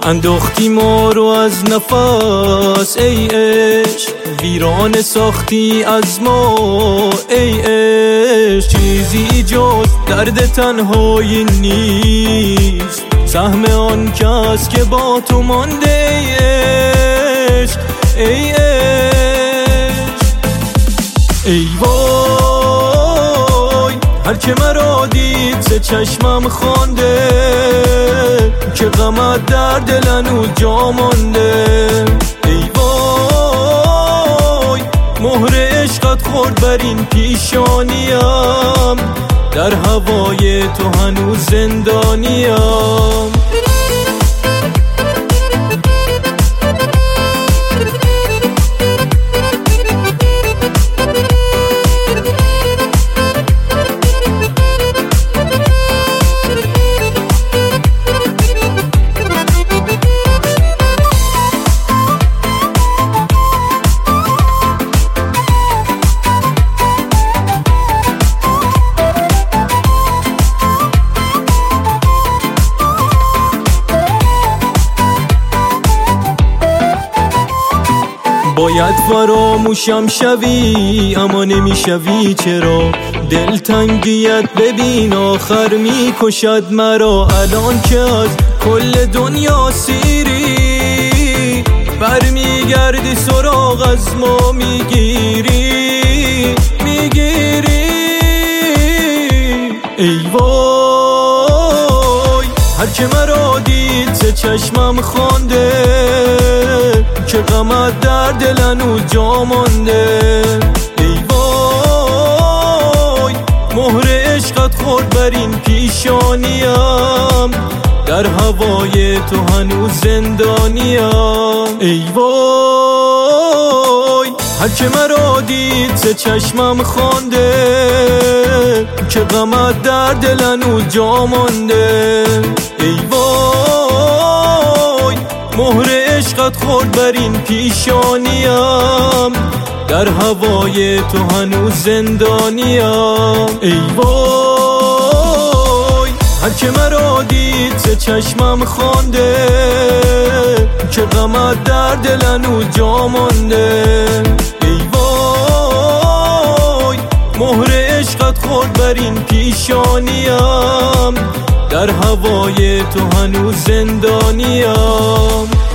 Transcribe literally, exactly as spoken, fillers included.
انداختی ما رو از نفس ای عشق، ویران ساختی از ما ای عشق. چیزی جز درد تنهایی نیست، سهم آن کس که با تو مانده ای عشق ای عشق. ای وای هر که مرا دید ز چشمم خوانده، که غمت در دل هنوز جا مانده. ای وای مهر عشقت خورد بر این پیشانیم، در هوای تو هنوز زندانیم. باید فراموشم شوی اما نمیشوی، چرا دلتنگیت ببین آخر میکشد مرا. الان که از کل دنیا سیری، برمیگردی سراغ از ما میگیری میگیری. ای وای هر که مرا دید ز چشمم خوانده، که غمت در دل هنوز جا مانده. ای وای مهر عشقت خورد بر این پیشانیم، در هوای تو هنوز زندانیم. ای وای هر که مرا دید ز چشمم خوانده، که غمت در دل هنوز جا مانده. ای وای مهر عشقت خورد بر این پیشانیم، در هوای تو هنوز زندانیم. ای وای هر که مرا دید ز چشمم خوانده، که غمت در دل هنوز جا مانده. ای وای مهر عشقت خورد بر این پیشانیم، در هوای تو هنوز زندانیم.